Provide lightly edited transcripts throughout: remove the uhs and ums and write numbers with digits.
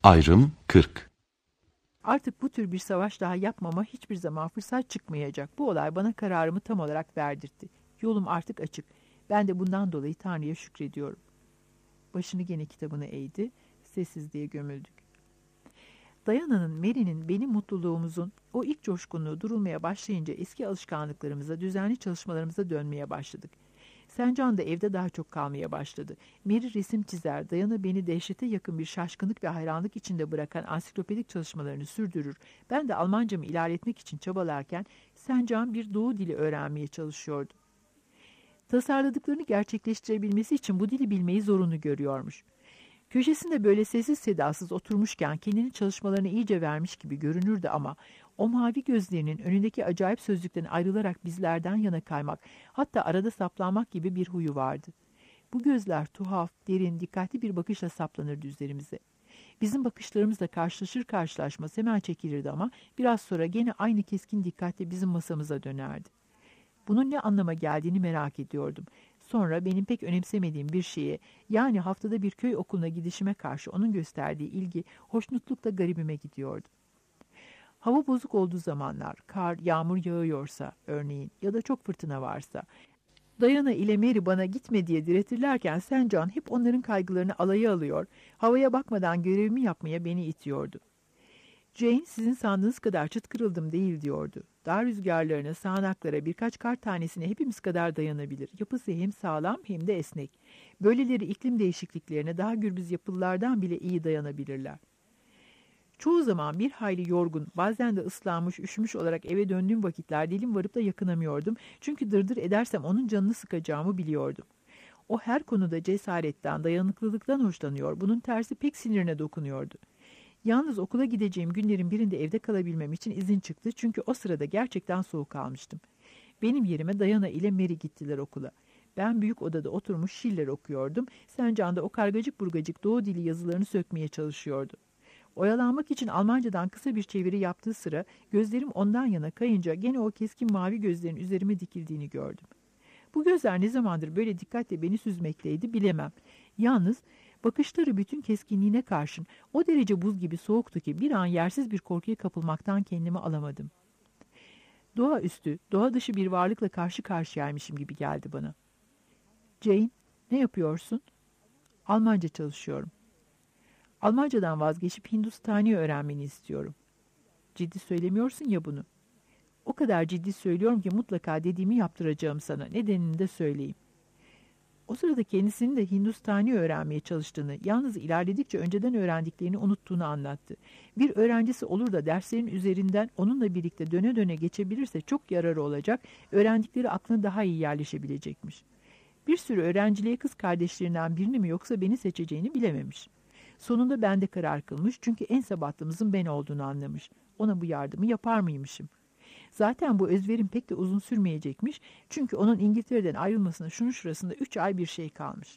Ayrım 40. Artık bu tür bir savaş daha yapmama hiçbir zaman fırsat çıkmayacak. Bu olay bana kararımı tam olarak verdirtti. Yolum artık açık. Ben de bundan dolayı Tanrı'ya şükrediyorum. Başını gene kitabına eğdi. Sessizliğe gömüldük. Diana'nın, Mary'nin, benim mutluluğumuzun o ilk coşkunluğu durulmaya başlayınca eski alışkanlıklarımıza, düzenli çalışmalarımıza dönmeye başladık. Sencan da evde daha çok kalmaya başladı. Mary resim çizer, Diana beni dehşete yakın bir şaşkınlık ve hayranlık içinde bırakan ansiklopedik çalışmalarını sürdürür. Ben de Almancamı ilerletmek için çabalarken Sencan bir Doğu dili öğrenmeye çalışıyordu. Tasarladıklarını gerçekleştirebilmesi için bu dili bilmeyi zorunlu görüyormuş. Köşesinde böyle sessiz sedasız oturmuşken kendini çalışmalarına iyice vermiş gibi görünürdü ama o mavi gözlerinin önündeki acayip sözlükten ayrılarak bizlerden yana kaymak, hatta arada saplanmak gibi bir huyu vardı. Bu gözler tuhaf, derin, dikkatli bir bakışla saplanırdı üzerimize. Bizim bakışlarımızla karşılaşır karşılaşmaz hemen çekilirdi ama biraz sonra gene aynı keskin dikkatle bizim masamıza dönerdi. Bunun ne anlama geldiğini merak ediyordum. Sonra benim pek önemsemediğim bir şeye, yani haftada bir köy okuluna gidişime karşı onun gösterdiği ilgi, hoşnutlukla garibime gidiyordu. Hava bozuk olduğu zamanlar, kar, yağmur yağıyorsa örneğin ya da çok fırtına varsa, Diana ile Mary bana gitme diye diretirlerken Sencan hep onların kaygılarını alaya alıyor, havaya bakmadan görevimi yapmaya beni itiyordu. Jane sizin sandığınız kadar çıt kırıldım değil diyordu. Dağ rüzgarlarına, sağanaklara, birkaç kar tanesine hepimiz kadar dayanabilir. Yapısı hem sağlam hem de esnek. Böyleleri iklim değişikliklerine daha gürbüz yapılılardan bile iyi dayanabilirler. Çoğu zaman bir hayli yorgun, bazen de ıslanmış, üşümüş olarak eve döndüğüm vakitler dilim varıp da yakınamıyordum. Çünkü dırdır edersem onun canını sıkacağımı biliyordum. O her konuda cesaretten, dayanıklılıktan hoşlanıyor. Bunun tersi pek sinirine dokunuyordu. Yalnız okula gideceğim günlerin birinde evde kalabilmem için izin çıktı çünkü o sırada gerçekten soğuk almıştım. Benim yerime Diana ile Mary gittiler okula. Ben büyük odada oturmuş Schiller okuyordum. Sencan da o kargacık burgacık Doğu dili yazılarını sökmeye çalışıyordu. Oyalanmak için Almancadan kısa bir çeviri yaptığı sıra gözlerim ondan yana kayınca gene o keskin mavi gözlerin üzerime dikildiğini gördüm. Bu gözler ne zamandır böyle dikkatle beni süzmekteydi bilemem. Yalnız bakışları bütün keskinliğine karşın o derece buz gibi soğuktu ki bir an yersiz bir korkuya kapılmaktan kendimi alamadım. Doğaüstü, doğa dışı bir varlıkla karşı karşıyaymışım gibi geldi bana. Jane, ne yapıyorsun? Almanca çalışıyorum. Almancadan vazgeçip Hindustani öğrenmeni istiyorum. Ciddi söylemiyorsun ya bunu. O kadar ciddi söylüyorum ki mutlaka dediğimi yaptıracağım sana. Nedenini de söyleyeyim. O sırada kendisinin de Hindustani öğrenmeye çalıştığını, yalnız ilerledikçe önceden öğrendiklerini unuttuğunu anlattı. Bir öğrencisi olur da derslerin üzerinden onunla birlikte döne döne geçebilirse çok yararı olacak, öğrendikleri aklına daha iyi yerleşebilecekmiş. Bir sürü öğrenciliğe kız kardeşlerinden birini mi yoksa beni seçeceğini bilememiş. Sonunda ben de karar kılmış çünkü en sabahlımızın ben olduğunu anlamış. Ona bu yardımı yapar mıymışım? Zaten bu özverim pek de uzun sürmeyecekmiş. Çünkü onun İngiltere'den ayrılmasına şunun şurasında 3 ay bir şey kalmış.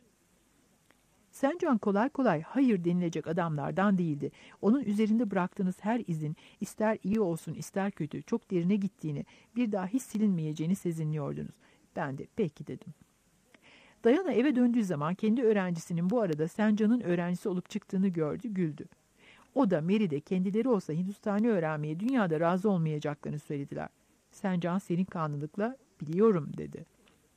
Sencan kolay kolay hayır denilecek adamlardan değildi. Onun üzerinde bıraktığınız her izin, ister iyi olsun ister kötü, çok derine gittiğini, bir daha hiç silinmeyeceğini sezinliyordunuz. Ben de peki dedim. Diana eve döndüğü zaman kendi öğrencisinin bu arada Sencan'ın öğrencisi olup çıktığını gördü, güldü. O da Mary de kendileri olsa Hindustani öğrenmeye dünyada razı olmayacaklarını söylediler. Sencan serin kanlılıkla biliyorum dedi.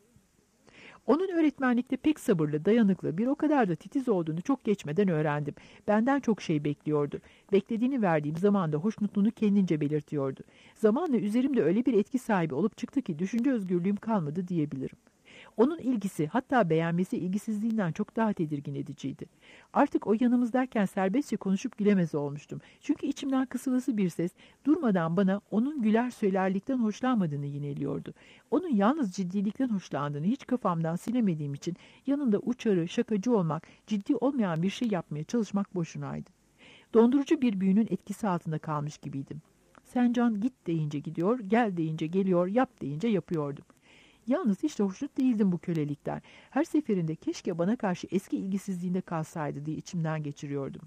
Onun öğretmenlikte pek sabırlı, dayanıklı, bir o kadar da titiz olduğunu çok geçmeden öğrendim. Benden çok şey bekliyordu. Beklediğini verdiğim zamanda hoşnutluğunu kendince belirtiyordu. Zamanla üzerimde öyle bir etki sahibi olup çıktı ki düşünce özgürlüğüm kalmadı diyebilirim. Onun ilgisi, hatta beğenmesi ilgisizliğinden çok daha tedirgin ediciydi. Artık o yanımızdayken serbestçe konuşup gülemez olmuştum. Çünkü içimden kısılası bir ses durmadan bana onun güler söylerlikten hoşlanmadığını yineliyordu. Onun yalnız ciddilikten hoşlandığını hiç kafamdan silemediğim için yanında uçarı, şakacı olmak, ciddi olmayan bir şey yapmaya çalışmak boşunaydı. Dondurucu bir büyünün etkisi altında kalmış gibiydim. Sencan git deyince gidiyor, gel deyince geliyor, yap deyince yapıyordum. Yalnız hiç de hoşnut değildim bu kölelikten. Her seferinde keşke bana karşı eski ilgisizliğinde kalsaydı diye içimden geçiriyordum.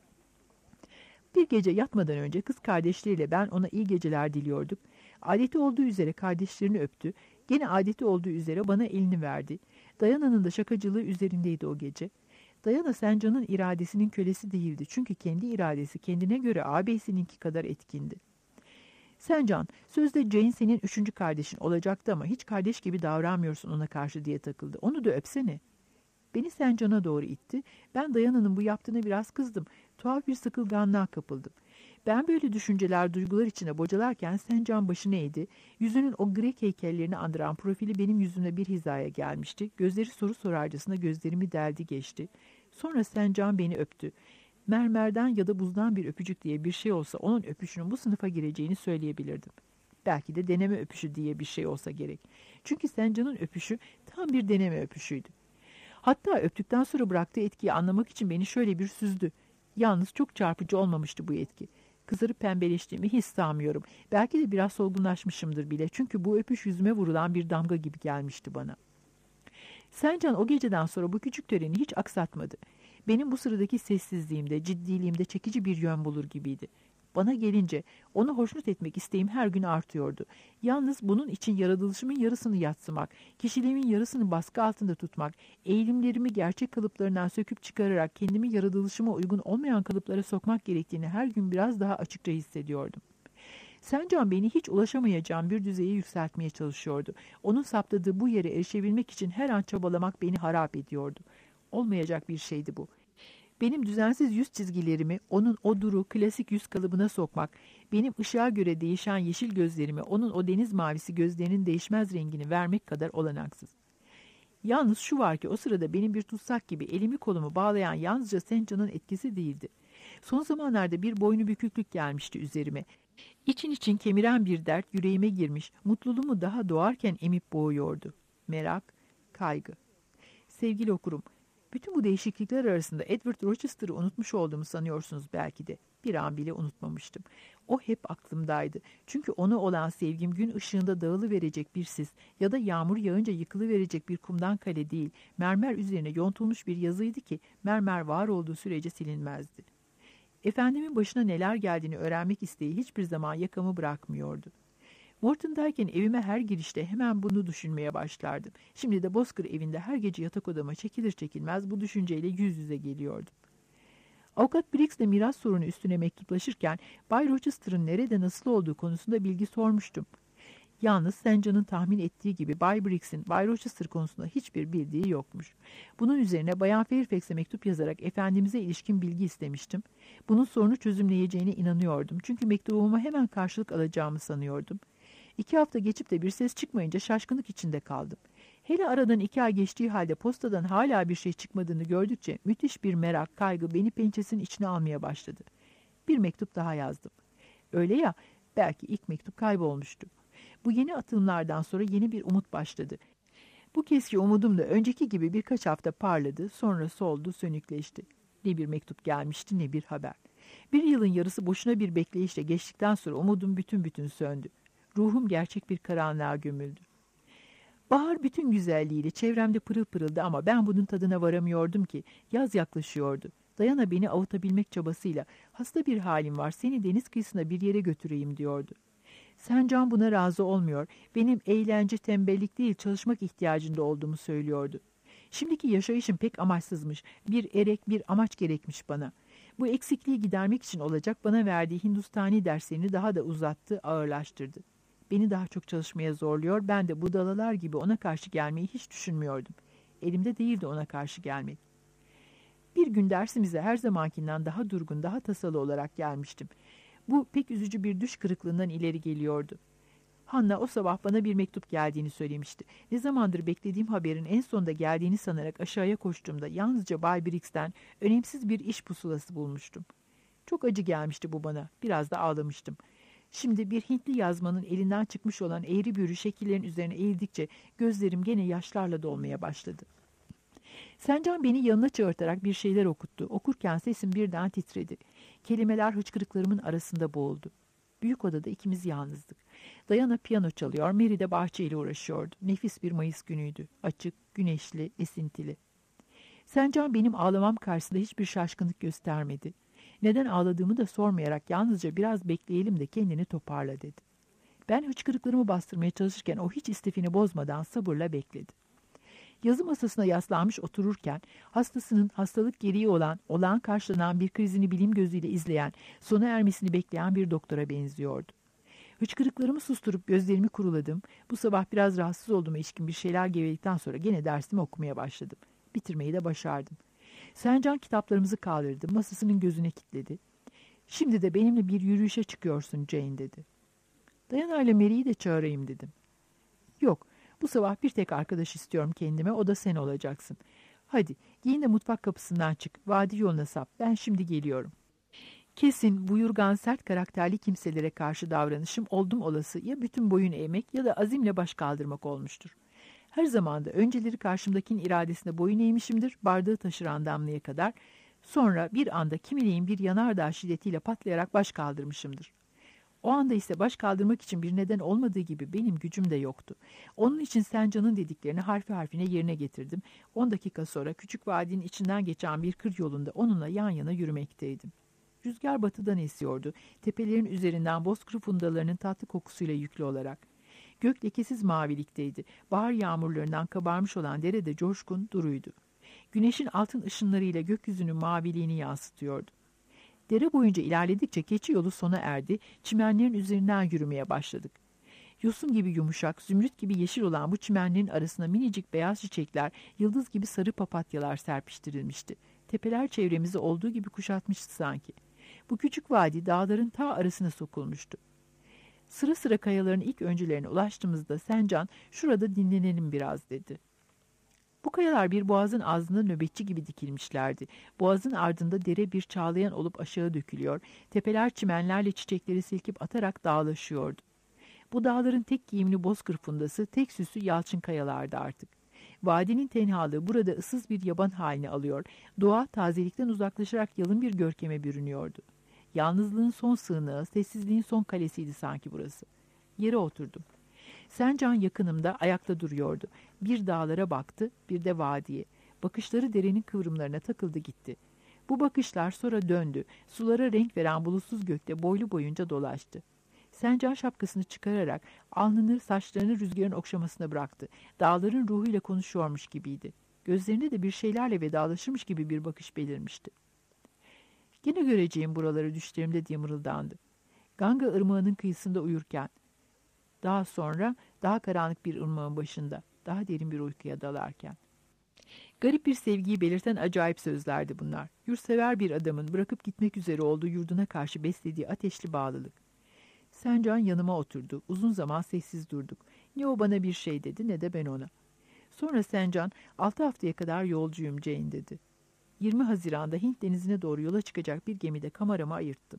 Bir gece yatmadan önce kız kardeşleriyle ben ona iyi geceler diliyorduk. Adeti olduğu üzere kardeşlerini öptü. Gene adeti olduğu üzere bana elini verdi. Dayana'nın da şakacılığı üzerindeydi o gece. Dayana Sencan'ın iradesinin kölesi değildi. Çünkü kendi iradesi kendine göre ağabeysininki kadar etkindi. Sencan, sözde Jane senin 3. kardeşin olacaktı ama hiç kardeş gibi davranmıyorsun ona karşı diye takıldı. Onu da öpsene. Beni Sencan'a doğru itti. Ben Dayana'nın bu yaptığına biraz kızdım. Tuhaf bir sıkılganlığa kapıldım. Ben böyle düşünceler, duygular içine bocalarken Sencan başını eğdi. Yüzünün o Grek heykellerini andıran profili benim yüzümle bir hizaya gelmişti. Gözleri soru sorarcasına gözlerimi deldi geçti. Sonra Sencan beni öptü. Mermerden ya da buzdan bir öpücük diye bir şey olsa onun öpüşünün bu sınıfa gireceğini söyleyebilirdim. Belki de deneme öpüşü diye bir şey olsa gerek. Çünkü Sencan'ın öpüşü tam bir deneme öpüşüydü. Hatta öptükten sonra bıraktığı etkiyi anlamak için beni şöyle bir süzdü. Yalnız çok çarpıcı olmamıştı bu etki. Kızarıp pembeleştiğimi hiç sanmıyorum. Belki de biraz solgunlaşmışımdır bile. Çünkü bu öpüş yüzüme vurulan bir damga gibi gelmişti bana. Sencan o geceden sonra bu küçük töreni hiç aksatmadı. Benim bu sıradaki sessizliğimde, ciddiliğimde çekici bir yön bulur gibiydi. Bana gelince onu hoşnut etmek isteğim her gün artıyordu. Yalnız bunun için yaratılışımın yarısını yadsımak, kişiliğimin yarısını baskı altında tutmak, eğilimlerimi gerçek kalıplarından söküp çıkararak kendimi yaratılışıma uygun olmayan kalıplara sokmak gerektiğini her gün biraz daha açıkça hissediyordum. Sencan beni hiç ulaşamayacağım bir düzeye yükseltmeye çalışıyordu. Onun saptadığı bu yere erişebilmek için her an çabalamak beni harap ediyordu. Olmayacak bir şeydi bu. Benim düzensiz yüz çizgilerimi onun o duru, klasik yüz kalıbına sokmak, benim ışığa göre değişen yeşil gözlerimi onun o deniz mavisi gözlerinin değişmez rengini vermek kadar olanaksız. Yalnız şu var ki o sırada benim bir tutsak gibi elimi kolumu bağlayan yalnızca Sencan'ın etkisi değildi. Son zamanlarda bir boynu büküklük gelmişti üzerime. İçin için kemiren bir dert yüreğime girmiş, mutluluğumu daha doğarken emip boğuyordu. Merak, kaygı. Sevgili okurum, bütün bu değişiklikler arasında Edward Rochester'ı unutmuş olduğumu sanıyorsunuz belki de. Bir an bile unutmamıştım. O hep aklımdaydı. Çünkü ona olan sevgim gün ışığında dağılıverecek bir sis ya da yağmur yağınca yıkılıverecek bir kumdan kale değil, mermer üzerine yontulmuş bir yazıydı ki mermer var olduğu sürece silinmezdi. Efendimin başına neler geldiğini öğrenmek isteği hiçbir zaman yakamı bırakmıyordu. Morton'dayken evime her girişte hemen bunu düşünmeye başlardım. Şimdi de Bozkır evinde her gece yatak odama çekilir çekilmez bu düşünceyle yüz yüze geliyordum. Avukat Briggs'le miras sorunu üstüne mektuplaşırken Bay Rochester'ın nerede nasıl olduğu konusunda bilgi sormuştum. Yalnız Sencan'ın tahmin ettiği gibi Bay Briggs'in Bay Rochester konusunda hiçbir bildiği yokmuş. Bunun üzerine Bayan Fairfax'e mektup yazarak efendimize ilişkin bilgi istemiştim. Bunun sorunu çözümleyeceğine inanıyordum. Çünkü mektubuma hemen karşılık alacağımı sanıyordum. 2 hafta geçip de bir ses çıkmayınca şaşkınlık içinde kaldım. Hele aradan 2 ay geçtiği halde postadan hala bir şey çıkmadığını gördükçe müthiş bir merak, kaygı beni pençesinin içine almaya başladı. Bir mektup daha yazdım. Öyle ya, belki ilk mektup kaybolmuştu. Bu yeni atılımlardan sonra yeni bir umut başladı. Bu keski umudum da önceki gibi birkaç hafta parladı, sonra soldu, sönükleşti. Ne bir mektup gelmişti ne bir haber. Bir yılın yarısı boşuna bir bekleyişle geçtikten sonra umudum bütün söndü. Ruhum gerçek bir karanlığa gömüldü. Bahar bütün güzelliğiyle çevremde pırıl pırıldı ama ben bunun tadına varamıyordum ki. Yaz yaklaşıyordu. Dayana beni avutabilmek çabasıyla hasta bir halim var seni deniz kıyısına bir yere götüreyim diyordu. Sencan buna razı olmuyor, benim eğlence, tembellik değil çalışmak ihtiyacında olduğumu söylüyordu. Şimdiki yaşayışım pek amaçsızmış, bir erek bir amaç gerekmiş bana. Bu eksikliği gidermek için olacak bana verdiği Hindustani derslerini daha da uzattı, ağırlaştırdı. Beni daha çok çalışmaya zorluyor, ben de budalalar gibi ona karşı gelmeyi hiç düşünmüyordum. Elimde değildi ona karşı gelmek. Bir gün dersimize her zamankinden daha durgun, daha tasalı olarak gelmiştim. Bu pek üzücü bir düş kırıklığından ileri geliyordu. Hanna o sabah bana bir mektup geldiğini söylemişti. Ne zamandır beklediğim haberin en sonunda geldiğini sanarak aşağıya koştuğumda yalnızca Bay Briggs'ten önemsiz bir iş pusulası bulmuştum. Çok acı gelmişti bu bana. Biraz da ağlamıştım. Şimdi bir Hintli yazmanın elinden çıkmış olan eğri büğrü şekillerin üzerine eğildikçe gözlerim gene yaşlarla dolmaya başladı. Sencan beni yanına çağırtarak bir şeyler okuttu. Okurken sesim birden titredi. Kelimeler hıçkırıklarımın arasında boğuldu. Büyük odada ikimiz yalnızdık. Dayana piyano çalıyor, Mary de bahçeyle uğraşıyordu. Nefis bir Mayıs günüydü. Açık, güneşli, esintili. Sencan benim ağlamam karşısında hiçbir şaşkınlık göstermedi. Neden ağladığımı da sormayarak yalnızca biraz bekleyelim de kendini toparla dedi. Ben hıçkırıklarımı bastırmaya çalışırken o hiç istifini bozmadan sabırla bekledi. Yazı masasına yaslanmış otururken hastasının hastalık gereği olan, olağan karşılanan bir krizini bilim gözüyle izleyen, sona ermesini bekleyen bir doktora benziyordu. Hıçkırıklarımı susturup gözlerimi kuruladım. Bu sabah biraz rahatsız olduğuma ilişkin bir şeyler geveledikten sonra gene dersimi okumaya başladım. Bitirmeyi de başardım. Sencan kitaplarımızı kaldırdı, masasının gözüne kilitledi. Şimdi de benimle bir yürüyüşe çıkıyorsun Jane dedi. Diana ile Mary'i de çağırayım dedim. Yok, bu sabah bir tek arkadaş istiyorum kendime, o da sen olacaksın. Hadi giyin de mutfak kapısından çık, vadi yoluna sap, ben şimdi geliyorum. Kesin buyurgan sert karakterli kimselere karşı davranışım oldum olası ya bütün boyun eğmek ya da azimle baş kaldırmak olmuştur. Her zaman da önceleri karşımdakinin iradesine boyun eğmişimdir, bardağı taşıran damlaya kadar, sonra bir anda kimileyin bir yanardağ şiddetiyle patlayarak baş kaldırmışımdır. O anda ise baş kaldırmak için bir neden olmadığı gibi benim gücüm de yoktu. Onun için Sencan'ın dediklerini harfi harfine yerine getirdim. 10 dakika sonra küçük vadinin içinden geçen bir kır yolunda onunla yan yana yürümekteydim. Rüzgar batıdan esiyordu. Tepelerin üzerinden bozkır fundalarının tatlı kokusuyla yüklü olarak. Gök lekesiz mavilikteydi. Bahar yağmurlarından kabarmış olan dere de coşkun, duruydu. Güneşin altın ışınlarıyla gökyüzünün maviliğini yansıtıyordu. Dere boyunca ilerledikçe keçi yolu sona erdi, çimenlerin üzerinden yürümeye başladık. Yosun gibi yumuşak, zümrüt gibi yeşil olan bu çimenlerin arasına minicik beyaz çiçekler, yıldız gibi sarı papatyalar serpiştirilmişti. Tepeler çevremizi olduğu gibi kuşatmıştı sanki. Bu küçük vadi dağların ta arasına sokulmuştu. Sıra sıra kayaların ilk öncelerine ulaştığımızda Sencan, "Şurada dinlenelim biraz," dedi. Bu kayalar bir boğazın ağzında nöbetçi gibi dikilmişlerdi. Boğazın ardında dere bir çağlayan olup aşağı dökülüyor, tepeler çimenlerle çiçekleri silkip atarak dağlaşıyordu. Bu dağların tek giyimli bozkır fundası, tek süsü yalçın kayalardı artık. Vadinin tenhalığı burada ıssız bir yaban haline alıyor, doğa tazelikten uzaklaşarak yalın bir görkeme bürünüyordu. Yalnızlığın son sığınağı, sessizliğin son kalesiydi sanki burası. Yere oturdum. Sencan yakınımda ayakta duruyordu. Bir dağlara baktı, bir de vadiye. Bakışları derenin kıvrımlarına takıldı gitti. Bu bakışlar sonra döndü. Sulara renk veren bulutsuz gökte boylu boyunca dolaştı. Sencan şapkasını çıkararak alnını, saçlarını rüzgarın okşamasına bıraktı. Dağların ruhuyla konuşuyormuş gibiydi. Gözlerinde de bir şeylerle vedalaşırmış gibi bir bakış belirmişti. "Gene göreceğim buraları düşlerimde," diye mırıldandı. Ganga ırmağının kıyısında uyurken, daha sonra daha karanlık bir ırmağın başında, daha derin bir uykuya dalarken. Garip bir sevgiyi belirten acayip sözlerdi bunlar. Yurtsever bir adamın bırakıp gitmek üzere olduğu yurduna karşı beslediği ateşli bağlılık. Sencan yanıma oturdu. Uzun zaman sessiz durduk. Ne o bana bir şey dedi ne de ben ona. Sonra Sencan, 6 haftaya kadar yolcuyum Jane dedi. 20 Haziran'da Hint denizine doğru yola çıkacak bir gemide kameramı ayırttım.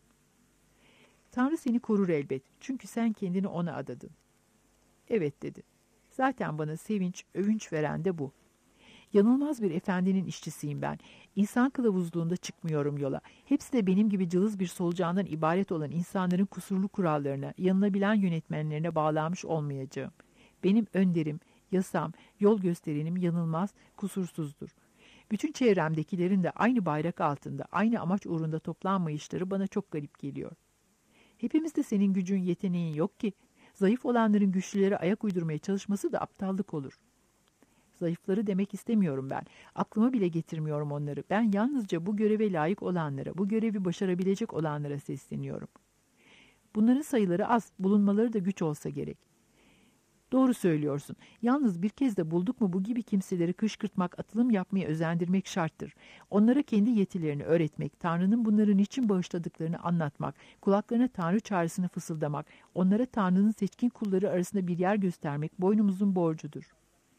Tanrı seni korur elbet. Çünkü sen kendini ona adadın. Evet dedi. Zaten bana sevinç, övünç veren de bu. Yanılmaz bir efendinin işçisiyim ben. İnsan kılavuzluğunda çıkmıyorum yola. Hepsi de benim gibi cılız bir solucandan ibaret olan insanların kusurlu kurallarına, yanılabilen yönetmenlerine bağlanmış olmayacağım. Benim önderim, yasam, yol gösterenim yanılmaz, kusursuzdur. Bütün çevremdekilerin de aynı bayrak altında, aynı amaç uğrunda toplanmayışları bana çok garip geliyor. Hepimizde senin gücün, yeteneğin yok ki. Zayıf olanların güçlülere ayak uydurmaya çalışması da aptallık olur. Zayıfları demek istemiyorum ben. Aklıma bile getirmiyorum onları. Ben yalnızca bu göreve layık olanlara, bu görevi başarabilecek olanlara sesleniyorum. Bunların sayıları az, bulunmaları da güç olsa gerek. Doğru söylüyorsun. Yalnız bir kez de bulduk mu bu gibi kimseleri kışkırtmak, atılım yapmaya özendirmek şarttır. Onlara kendi yetilerini öğretmek, Tanrı'nın bunları niçin bağışladıklarını anlatmak, kulaklarına Tanrı çağrısını fısıldamak, onlara Tanrı'nın seçkin kulları arasında bir yer göstermek boynumuzun borcudur.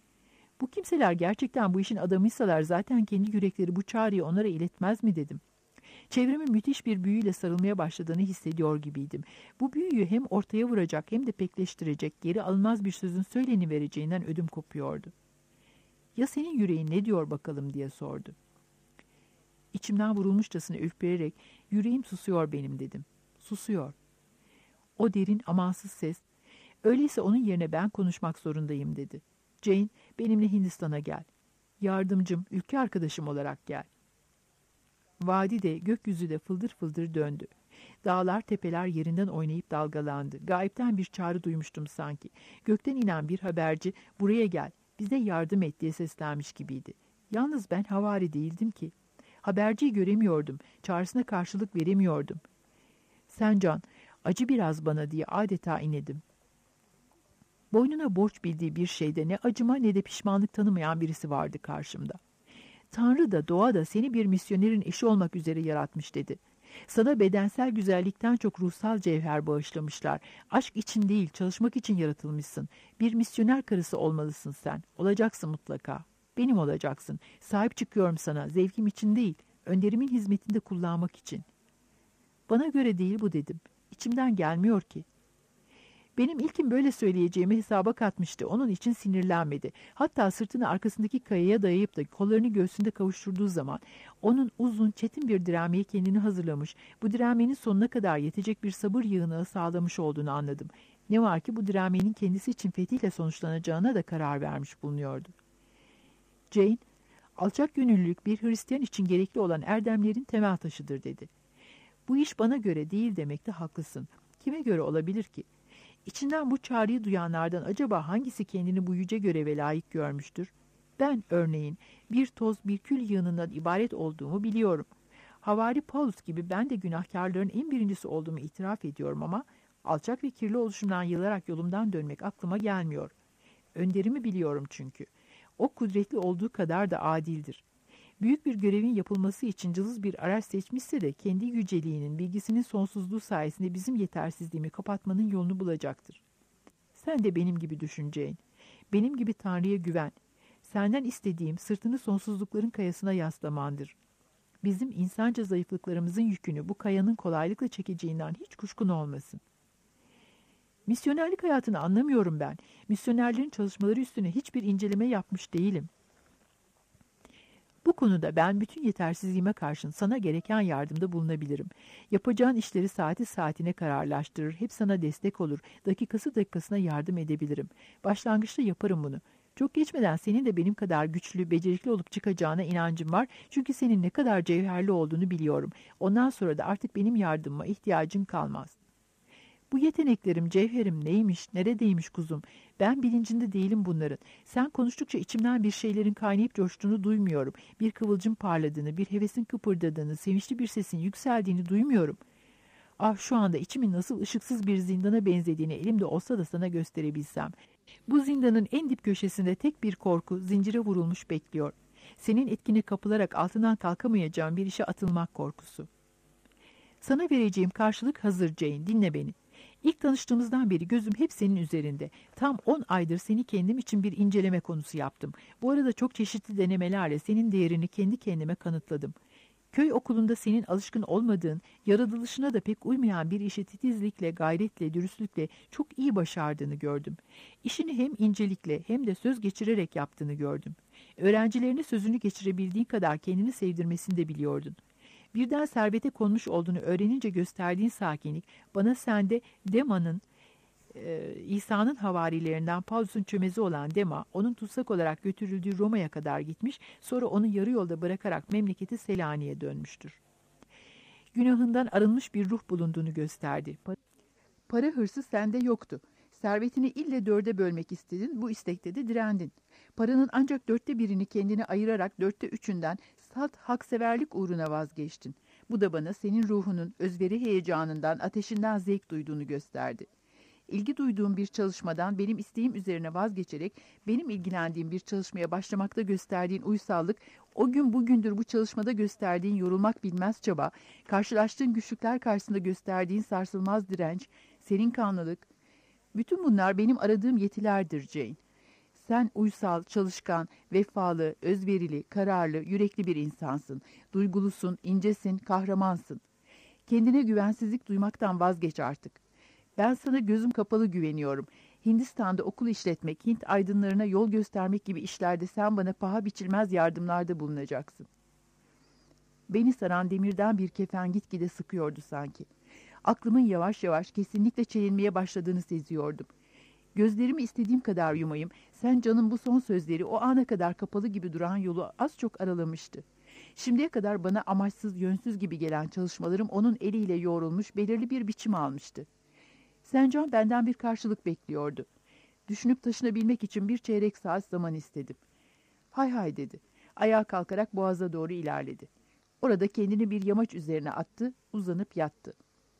Bu kimseler gerçekten bu işin adamıysalar zaten kendi yürekleri bu çağrıyı onlara iletmez mi dedim. Çevremin müthiş bir büyüyle sarılmaya başladığını hissediyor gibiydim. Bu büyüyü hem ortaya vuracak hem de pekleştirecek, geri alınmaz bir sözün söylenivereceğinden ödüm kopuyordu. "Ya senin yüreğin ne diyor bakalım?" diye sordu. İçimden vurulmuşçasına ürpererek, "Yüreğim susuyor benim," dedim. "Susuyor." O derin, amansız ses, "Öyleyse onun yerine ben konuşmak zorundayım," dedi. "Jane, benimle Hindistan'a gel. Yardımcım, ülke arkadaşım olarak gel." Vadi de, gökyüzü de fıldır fıldır döndü. Dağlar, tepeler yerinden oynayıp dalgalandı. Gayipten bir çağrı duymuştum sanki. Gökten inen bir haberci, "Buraya gel, Bize yardım et diye seslenmiş gibiydi. Yalnız ben havari değildim ki. Haberciyi göremiyordum. Çağrısına karşılık veremiyordum. Sen Can, acı biraz bana diye adeta inledim. Boynuna borç bildiği bir şeyde ne acıma ne de pişmanlık tanımayan birisi vardı karşımda. Tanrı da doğa da seni bir misyonerin eşi olmak üzere yaratmış dedi. Sana bedensel güzellikten çok ruhsal cevher bağışlamışlar. Aşk için değil, çalışmak için yaratılmışsın. Bir misyoner karısı olmalısın sen. Olacaksın mutlaka. Benim olacaksın. Sahip çıkıyorum sana. Zevkim için değil, önderimin hizmetinde kullanmak için. Bana göre değil bu dedim. İçimden gelmiyor ki. Benim ilkin böyle söyleyeceğimi hesaba katmıştı. Onun için sinirlenmedi. Hatta sırtını arkasındaki kayaya dayayıp da kollarını göğsünde kavuşturduğu zaman onun uzun, çetin bir direnmeye kendini hazırlamış, bu direnmenin sonuna kadar yetecek bir sabır yığını sağlamış olduğunu anladım. Ne var ki bu direnmenin kendisi için fetihle sonuçlanacağına da karar vermiş bulunuyordu. Jane, alçak gönüllülük bir Hristiyan için gerekli olan erdemlerin temel taşıdır dedi. Bu iş bana göre değil demekte haklısın. Kime göre olabilir ki? İçinden bu çağrıyı duyanlardan acaba hangisi kendini bu yüce göreve layık görmüştür? Ben örneğin bir toz bir kül yığınından ibaret olduğumu biliyorum. Havari Paulus gibi ben de günahkarların en birincisi olduğumu itiraf ediyorum ama alçak ve kirli oluşumdan yılarak yolumdan dönmek aklıma gelmiyor. Önderimi biliyorum çünkü. O kudretli olduğu kadar da adildir. Büyük bir görevin yapılması için cılız bir araç seçmişse de kendi yüceliğinin, bilgisinin sonsuzluğu sayesinde bizim yetersizliğimi kapatmanın yolunu bulacaktır. Sen de benim gibi düşüneceğin. Benim gibi Tanrı'ya güven. Senden istediğim sırtını sonsuzlukların kayasına yaslamandır. Bizim insanca zayıflıklarımızın yükünü bu kayanın kolaylıkla çekeceğinden hiç kuşkun olmasın. Misyonerlik hayatını anlamıyorum ben. Misyonerlerin çalışmaları üstüne hiçbir inceleme yapmış değilim. Bu konuda ben bütün yetersizliğime karşın sana gereken yardımda bulunabilirim. Yapacağın işleri saati saatine kararlaştırır, hep sana destek olur, dakikası dakikasına yardım edebilirim. Başlangıçta yaparım bunu. Çok geçmeden senin de benim kadar güçlü, becerikli olup çıkacağına inancım var. Çünkü senin ne kadar cevherli olduğunu biliyorum. Ondan sonra da artık benim yardımıma ihtiyacın kalmaz. Bu yeteneklerim, cevherim neymiş, neredeymiş kuzum? Ben bilincinde değilim bunların. Sen konuştukça içimden bir şeylerin kaynayıp coştuğunu duymuyorum. Bir kıvılcım parladığını, bir hevesin kıpırdadığını, sevinçli bir sesin yükseldiğini duymuyorum. Ah şu anda içimin nasıl ışıksız bir zindana benzediğini elimde olsa da sana gösterebilsem. Bu zindanın en dip köşesinde tek bir korku zincire vurulmuş bekliyor. Senin etkine kapılarak altından kalkamayacağım bir işe atılmak korkusu. Sana vereceğim karşılık hazır Jane, dinle beni. İlk tanıştığımızdan beri gözüm hep senin üzerinde. Tam 10 aydır seni kendim için bir inceleme konusu yaptım. Bu arada çok çeşitli denemelerle senin değerini kendi kendime kanıtladım. Köy okulunda senin alışkın olmadığın, yaratılışına da pek uymayan bir işi titizlikle, gayretle, dürüstlükle çok iyi başardığını gördüm. İşini hem incelikle hem de söz geçirerek yaptığını gördüm. Öğrencilerine sözünü geçirebildiğin kadar kendini sevdirmesini de biliyordun. Birden servete konmuş olduğunu öğrenince gösterdiğin sakinlik bana sende Dema'nın, İsa'nın havarilerinden Paulus'un çömezi olan Dema, onun tutsak olarak götürüldüğü Roma'ya kadar gitmiş, sonra onu yarı yolda bırakarak memleketi Selanik'e dönmüştür. Günahından arınmış bir ruh bulunduğunu gösterdi. Para hırsı sende yoktu. Servetini ille 4'e bölmek istedin, bu istekte de direndin. Paranın ancak 4'te 1'ini kendine ayırarak 4'te 3'ünden salt hakseverlik uğruna vazgeçtin. Bu da bana senin ruhunun özveri heyecanından, ateşinden zevk duyduğunu gösterdi. İlgi duyduğum bir çalışmadan benim isteğim üzerine vazgeçerek benim ilgilendiğim bir çalışmaya başlamakta gösterdiğin uysallık, o gün bugündür bu çalışmada gösterdiğin yorulmak bilmez çaba, karşılaştığın güçlükler karşısında gösterdiğin sarsılmaz direnç, serin kanlılık, bütün bunlar benim aradığım yetilerdir Jane. Sen uysal, çalışkan, vefalı, özverili, kararlı, yürekli bir insansın. Duygulusun, incesin, kahramansın. Kendine güvensizlik duymaktan vazgeç artık. Ben sana gözüm kapalı güveniyorum. Hindistan'da okul işletmek, Hint aydınlarına yol göstermek gibi işlerde sen bana paha biçilmez yardımlarda bulunacaksın. Beni saran demirden bir kefen gitgide sıkıyordu sanki. Aklımın yavaş yavaş kesinlikle çelinmeye başladığını seziyordum. Gözlerimi istediğim kadar yumayım, sen canım bu son sözleri o ana kadar kapalı gibi duran yolu az çok aralamıştı. Şimdiye kadar bana amaçsız, yönsüz gibi gelen çalışmalarım onun eliyle yoğrulmuş, belirli bir biçim almıştı. Sencan benden bir karşılık bekliyordu. Düşünüp taşınabilmek için bir çeyrek saat zaman istedim. Hay hay dedi. Ayağa kalkarak boğaza doğru ilerledi. Orada kendini bir yamaç üzerine attı, uzanıp yattı.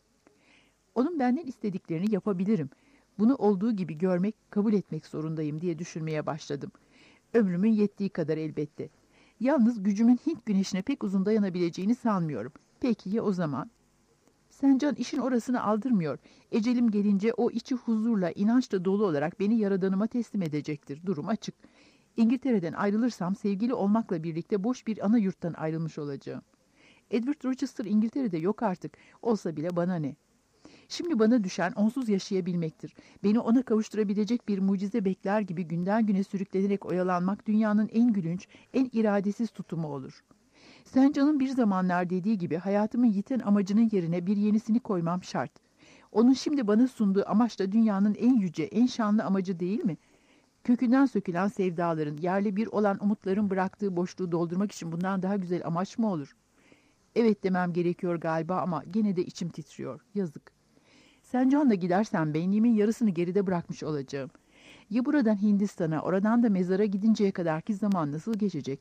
Onun benden istediklerini yapabilirim. Bunu olduğu gibi görmek, kabul etmek zorundayım diye düşünmeye başladım. Ömrümün yettiği kadar elbette. Yalnız gücümün Hint güneşine pek uzun dayanabileceğini sanmıyorum. Peki ya o zaman? Sencan işin orasını aldırmıyor. Ecelim gelince o içi huzurla, inançla dolu olarak beni Yaradanıma teslim edecektir. Durum açık. İngiltere'den ayrılırsam sevgili olmakla birlikte boş bir ana yurttan ayrılmış olacağım. Edward Rochester İngiltere'de yok artık. Olsa bile bana ne? Şimdi bana düşen onsuz yaşayabilmektir. Beni ona kavuşturabilecek bir mucize bekler gibi günden güne sürüklenerek oyalanmak dünyanın en gülünç, en iradesiz tutumu olur. Sencan'ın bir zamanlar dediği gibi hayatımın yiten amacının yerine bir yenisini koymam şart. Onun şimdi bana sunduğu amaç da dünyanın en yüce, en şanlı amacı değil mi? Kökünden sökülen sevdaların, yerle bir olan umutların bıraktığı boşluğu doldurmak için bundan daha güzel amaç mı olur? Evet demem gerekiyor galiba ama gene de içim titriyor. Yazık. Sencan'la gidersen benliğimin yarısını geride bırakmış olacağım. Ya buradan Hindistan'a, oradan da mezara gidinceye kadarki zaman nasıl geçecek?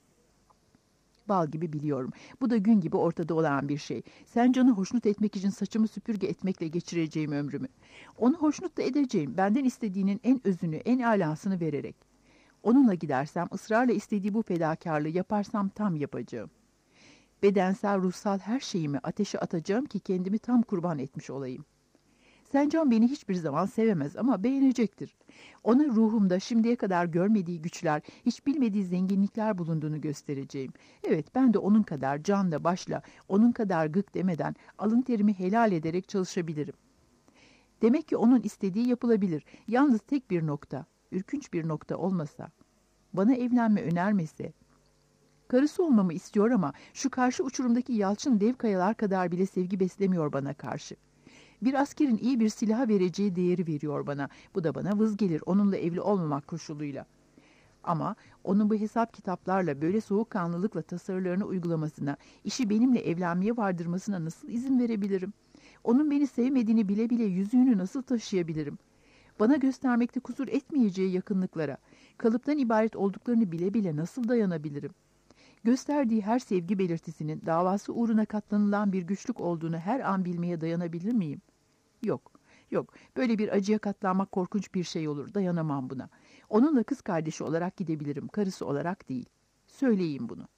Bal gibi biliyorum. Bu da gün gibi ortada olan bir şey. Sencan'ı hoşnut etmek için saçımı süpürge etmekle geçireceğim ömrümü. Onu hoşnut da edeceğim. Benden istediğinin en özünü, en alasını vererek. Onunla gidersem, ısrarla istediği bu fedakarlığı yaparsam tam yapacağım. Bedensel, ruhsal her şeyimi ateşe atacağım ki kendimi tam kurban etmiş olayım. Sencan beni hiçbir zaman sevemez ama beğenecektir. Ona ruhumda şimdiye kadar görmediği güçler, hiç bilmediği zenginlikler bulunduğunu göstereceğim. Evet, ben de onun kadar canla başla, onun kadar gık demeden alın terimi helal ederek çalışabilirim. Demek ki onun istediği yapılabilir. Yalnız tek bir nokta, ürkünç bir nokta olmasa. Bana evlenme önermese. Karısı olmamı istiyor ama şu karşı uçurumdaki yalçın dev kayalar kadar bile sevgi beslemiyor bana karşı. Bir askerin iyi bir silaha vereceği değeri veriyor bana. Bu da bana vız gelir onunla evli olmamak koşuluyla. Ama onun bu hesap kitaplarla böyle soğukkanlılıkla tasarılarını uygulamasına, işi benimle evlenmeye vardırmasına nasıl izin verebilirim? Onun beni sevmediğini bile bile yüzüğünü nasıl taşıyabilirim? Bana göstermekte kusur etmeyeceği yakınlıklara, kalıptan ibaret olduklarını bile bile nasıl dayanabilirim? Gösterdiği her sevgi belirtisinin davası uğruna katlanılan bir güçlük olduğunu her an bilmeye dayanabilir miyim? Yok, yok. Böyle bir acıya katlanmak korkunç bir şey olur. Dayanamam buna. Onunla kız kardeşi olarak gidebilirim, karısı olarak değil. Söyleyeyim bunu.